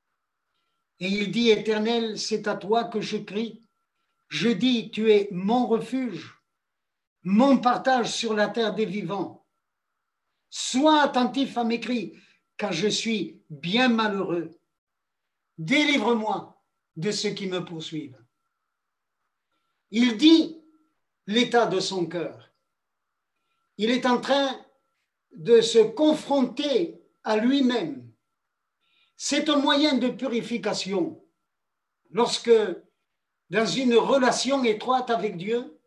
Et il dit, Éternel, c'est à toi que je crie. Je dis, tu es mon refuge, mon partage sur la terre des vivants. Sois attentif à mes cris, car je suis bien malheureux. Délivre-moi de ceux qui me poursuivent. Il dit l'état de son cœur. Il est en train de se confronter à lui-même. C'est un moyen de purification. Lorsque, dans une relation étroite avec Dieu,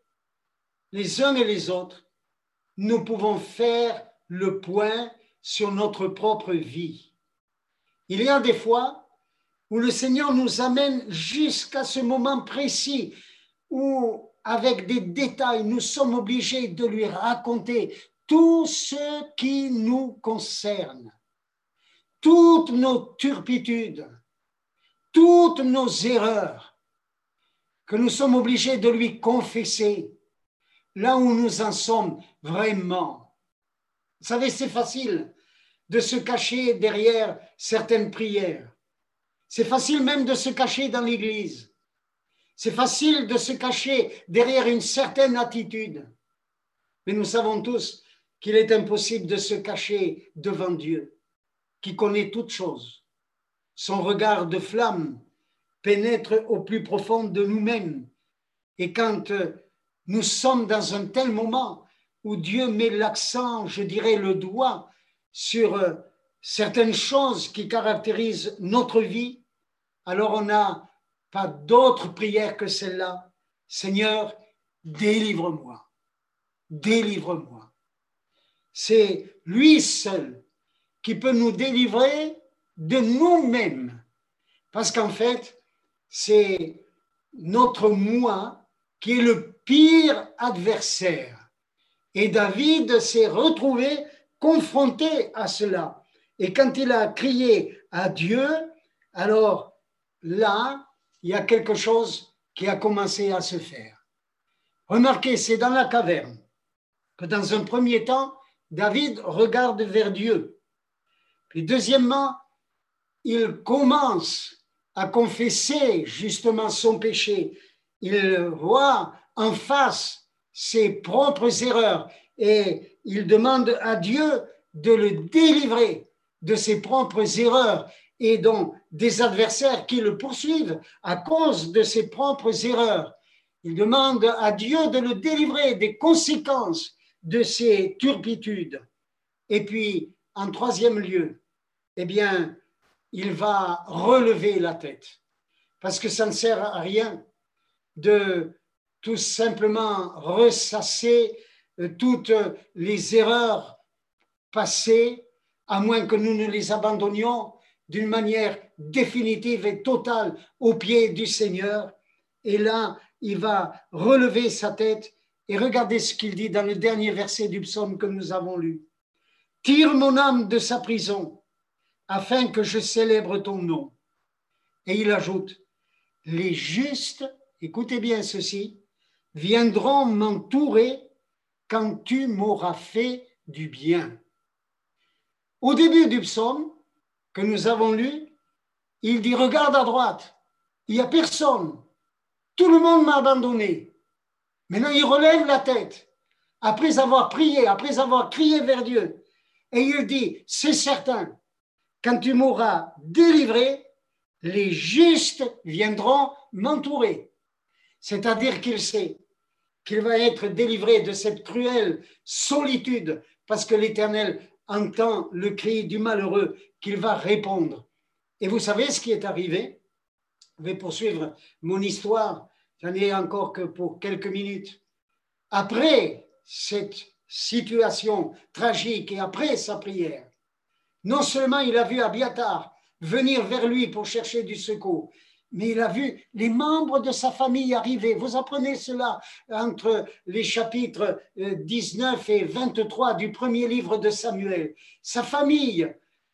les uns et les autres, nous pouvons faire le point sur notre propre vie. Il y a des fois où le Seigneur nous amène jusqu'à ce moment précis où, avec des détails, nous sommes obligés de lui raconter tout ce qui nous concerne, toutes nos turpitudes, toutes nos erreurs, que nous sommes obligés de lui confesser, là où nous en sommes vraiment. Vous savez, c'est facile de se cacher derrière certaines prières. C'est facile même de se cacher dans l'église. C'est facile de se cacher derrière une certaine attitude. Mais nous savons tous qu'il est impossible de se cacher devant Dieu, qui connaît toutes choses. Son regard de flamme pénètre au plus profond de nous-mêmes. Et quand nous sommes dans un tel moment où Dieu met l'accent, je dirais le doigt, sur certaines choses qui caractérisent notre vie, alors on n'a pas d'autre prière que celle-là. Seigneur, délivre-moi, délivre-moi. C'est lui seul qui peut nous délivrer de nous-mêmes. Parce qu'en fait, c'est notre moi qui est le pire adversaire. Et David s'est retrouvé confronté à cela. Et quand il a crié à Dieu, alors là, il y a quelque chose qui a commencé à se faire. Remarquez, c'est dans la caverne que dans un premier temps, David regarde vers Dieu. Puis deuxièmement, il commence à confesser justement son péché. Il voit en face ses propres erreurs et il demande à Dieu de le délivrer de ses propres erreurs et donc des adversaires qui le poursuivent à cause de ses propres erreurs. Il demande à Dieu de le délivrer des conséquences de ses turpitudes. Et puis, en troisième lieu, eh bien, il va relever la tête. Parce que ça ne sert à rien de tout simplement ressasser toutes les erreurs passées, à moins que nous ne les abandonnions, d'une manière définitive et totale aux pieds du Seigneur. Et là, il va relever sa tête et regardez ce qu'il dit dans le dernier verset du psaume que nous avons lu. « Tire mon âme de sa prison, afin que je célèbre ton nom. » Et il ajoute, « Les justes, écoutez bien ceci, viendront m'entourer quand tu m'auras fait du bien. » Au début du psaume que nous avons lu, il dit, regarde à droite, il n'y a personne, tout le monde m'a abandonné. Maintenant, il relève la tête, après avoir prié, après avoir crié vers Dieu, et il dit, c'est certain, quand tu m'auras délivré, les justes viendront m'entourer. C'est-à-dire qu'il sait qu'il va être délivré de cette cruelle solitude, parce que l'Éternel entend le cri du malheureux qu'il va répondre. Et vous savez ce qui est arrivé? Je vais poursuivre mon histoire, j'en ai encore que pour quelques minutes. Après cette situation tragique et après sa prière, non seulement il a vu Abiathar venir vers lui pour chercher du secours, mais il a vu les membres de sa famille arriver. Vous apprenez cela entre les chapitres 19 et 23 du premier livre de Samuel. Sa famille,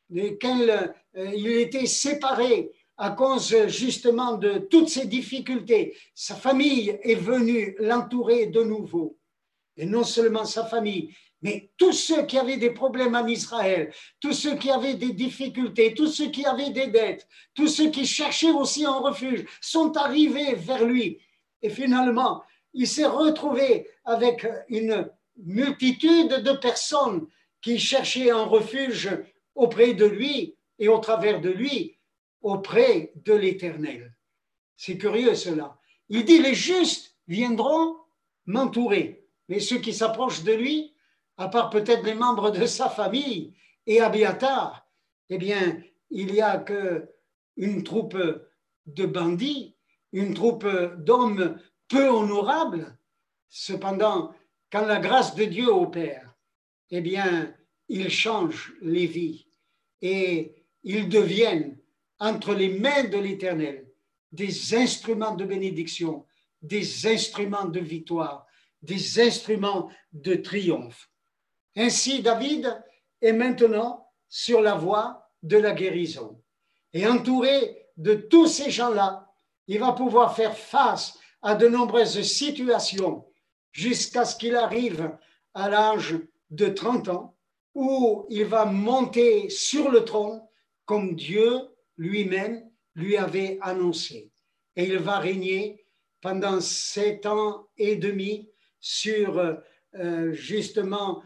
il était séparé à cause justement de toutes ces difficultés. Sa famille est venue l'entourer de nouveau. Et non seulement sa famille, mais tous ceux qui avaient des problèmes en Israël, tous ceux qui avaient des difficultés, tous ceux qui avaient des dettes, tous ceux qui cherchaient aussi un refuge, sont arrivés vers lui. Et finalement, il s'est retrouvé avec une multitude de personnes qui cherchaient un refuge auprès de lui et au travers de lui, auprès de l'Éternel. C'est curieux cela. Il dit, les justes viendront m'entourer. Mais ceux qui s'approchent de lui, à part peut-être les membres de sa famille et Abiathar, eh bien, il n'y a qu'une troupe de bandits, une troupe d'hommes peu honorables. Cependant, quand la grâce de Dieu opère, eh bien, il change les vies et ils deviennent, entre les mains de l'Éternel, des instruments de bénédiction, des instruments de victoire, des instruments de triomphe. Ainsi, David est maintenant sur la voie de la guérison. Et entouré de tous ces gens-là, il va pouvoir faire face à de nombreuses situations jusqu'à ce qu'il arrive à l'âge de 30 ans, où il va monter sur le trône comme Dieu lui-même lui avait annoncé. Et il va régner pendant 7 ans et demi sur justement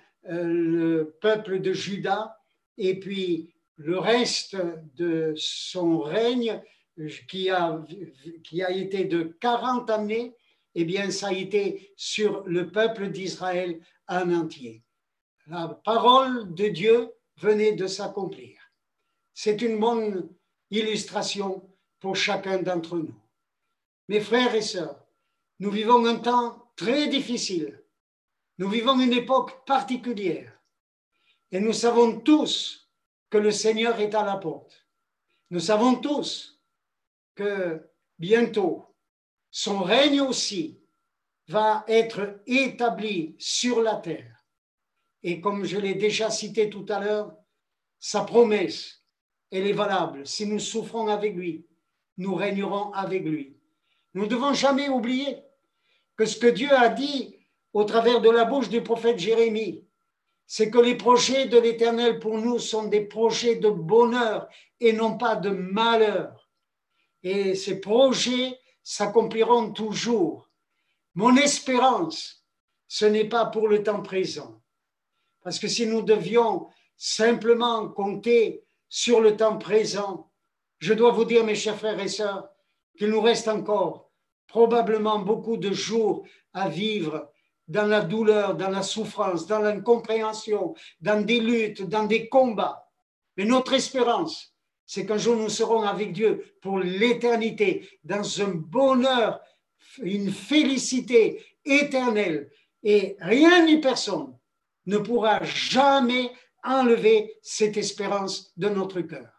le peuple de Juda, et puis le reste de son règne qui a été de 40 années, eh bien ça a été sur le peuple d'Israël en entier. La parole de Dieu venait de s'accomplir. C'est une bonne illustration pour chacun d'entre nous. Mes frères et sœurs, nous vivons un temps très difficile. Nous vivons une époque particulière. Et nous savons tous que le Seigneur est à la porte. Nous savons tous que bientôt, son règne aussi va être établi sur la terre. Et comme je l'ai déjà cité tout à l'heure, sa promesse, elle est valable. Si nous souffrons avec lui, nous régnerons avec lui. Nous ne devons jamais oublier que ce que Dieu a dit au travers de la bouche du prophète Jérémie, c'est que les projets de l'Éternel pour nous sont des projets de bonheur et non pas de malheur. Et ces projets s'accompliront toujours. Mon espérance, ce n'est pas pour le temps présent. Parce que si nous devions simplement compter sur le temps présent, je dois vous dire, mes chers frères et sœurs, qu'il nous reste encore probablement beaucoup de jours à vivre dans la douleur, dans la souffrance, dans l'incompréhension, dans des luttes, dans des combats. Mais notre espérance, c'est qu'un jour nous serons avec Dieu pour l'éternité, dans un bonheur, une félicité éternelle. Et rien ni personne ne pourra jamais enlever cette espérance de notre cœur.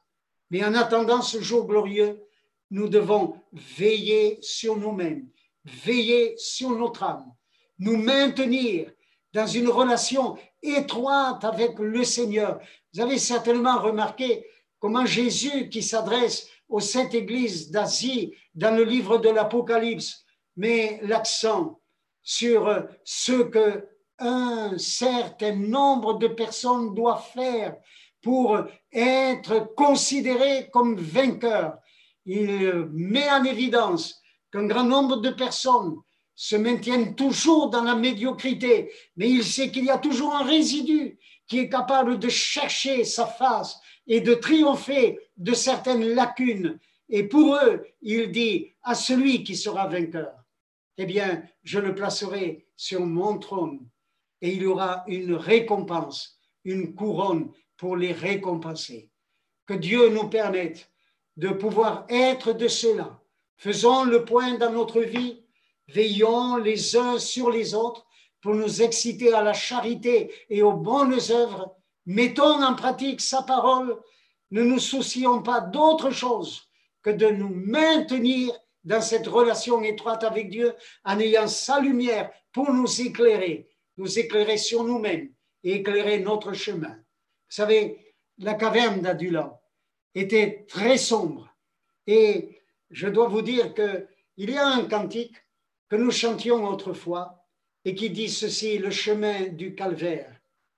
Mais en attendant ce jour glorieux, nous devons veiller sur nous-mêmes, veiller sur notre âme, nous maintenir dans une relation étroite avec le Seigneur. Vous avez certainement remarqué comment Jésus, qui s'adresse aux 7 églises d'Asie dans le livre de l'Apocalypse, met l'accent sur ce qu'un certain nombre de personnes doivent faire pour être considérées comme vainqueurs. Il met en évidence qu'un grand nombre de personnes se maintiennent toujours dans la médiocrité, mais il sait qu'il y a toujours un résidu qui est capable de chercher sa face et de triompher de certaines lacunes. Et pour eux, il dit à celui qui sera vainqueur, eh bien, je le placerai sur mon trône et il y aura une récompense, une couronne pour les récompenser. Que Dieu nous permette de pouvoir être de cela. Faisons le point dans notre vie, veillons les uns sur les autres pour nous exciter à la charité et aux bonnes œuvres. Mettons en pratique sa parole. Ne nous soucions pas d'autre chose que de nous maintenir dans cette relation étroite avec Dieu en ayant sa lumière pour nous éclairer sur nous-mêmes et éclairer notre chemin. Vous savez, la caverne d'Adulam était très sombre et je dois vous dire qu'il y a un cantique que nous chantions autrefois et qui dit ceci: le chemin du calvaire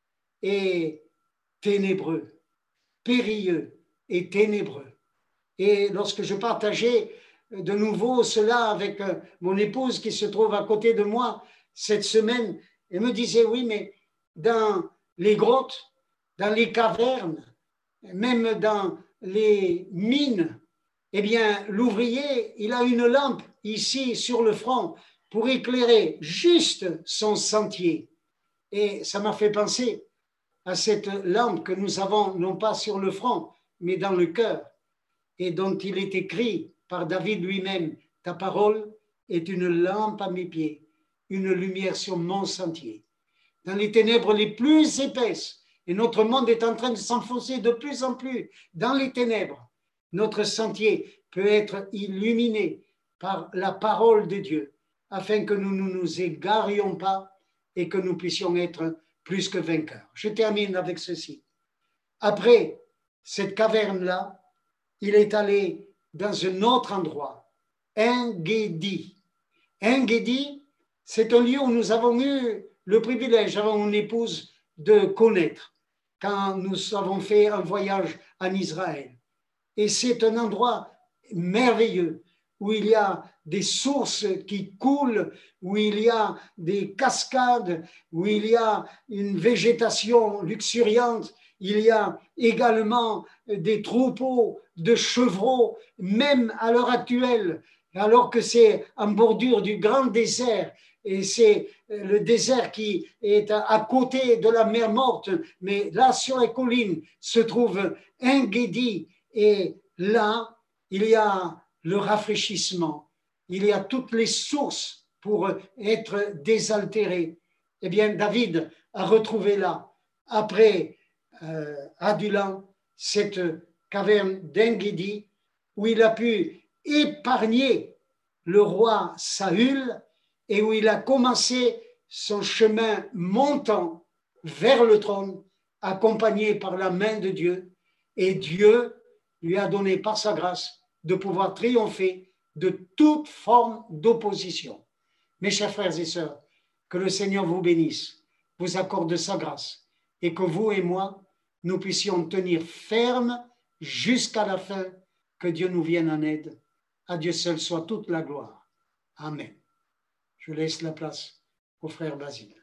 est ténébreux, périlleux et ténébreux. Et lorsque je partageais de nouveau cela avec mon épouse qui se trouve à côté de moi cette semaine, elle me disait, oui, mais dans les grottes, dans les cavernes, même dans les mines, eh bien, l'ouvrier, il a une lampe ici sur le front pour éclairer juste son sentier. Et ça m'a fait penser à cette lampe que nous avons, non pas sur le front, mais dans le cœur, et dont il est écrit par David lui-même, ta parole est une lampe à mes pieds, une lumière sur mon sentier. Dans les ténèbres les plus épaisses, et notre monde est en train de s'enfoncer de plus en plus dans les ténèbres, notre sentier peut être illuminé par la parole de Dieu, afin que nous ne nous égarions pas et que nous puissions être plus que vainqueurs. Je termine avec ceci. Après cette caverne-là, il est allé dans un autre endroit, En-Gedi. En-Gedi, c'est un lieu où nous avons eu le privilège, avec mon épouse, de connaître quand nous avons fait un voyage en Israël. Et c'est un endroit merveilleux où il y a des sources qui coulent, où il y a des cascades, où il y a une végétation luxuriante. Il y a également des troupeaux de chevreaux, même à l'heure actuelle, alors que c'est en bordure du grand désert. Et c'est le désert qui est à côté de la mer Morte, mais là, sur les collines, se trouve En-Gedi. Et là, il y a le rafraîchissement, il y a toutes les sources pour être désaltéré. Eh bien, David a retrouvé là, après Adulam, cette caverne d'En-Gedi, où il a pu épargner le roi Saül et où il a commencé son chemin montant vers le trône, accompagné par la main de Dieu. Et Dieu lui a donné par sa grâce de pouvoir triompher de toute forme d'opposition. Mes chers frères et sœurs, que le Seigneur vous bénisse, vous accorde sa grâce et que vous et moi, nous puissions tenir ferme jusqu'à la fin, que Dieu nous vienne en aide. À Dieu seul soit toute la gloire. Amen. Je laisse la place au frère Basile.